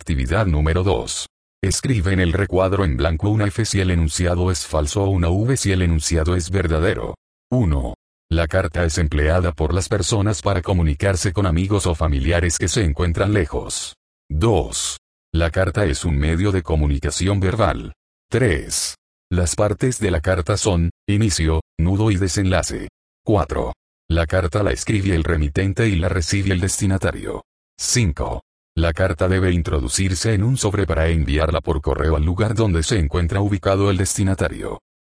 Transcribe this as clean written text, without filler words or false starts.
Actividad número 2. Escribe en el recuadro en blanco una F si el enunciado es falso o una V si el enunciado es verdadero. 1. La carta es empleada por las personas para comunicarse con amigos o familiares que se encuentran lejos. 2. La carta es un medio de comunicación verbal. 3. Las partes de la carta son, inicio, nudo y desenlace. 4. La carta la escribe el remitente y la recibe el destinatario. 5. La carta debe introducirse en un sobre para enviarla por correo al lugar donde se encuentra ubicado el destinatario.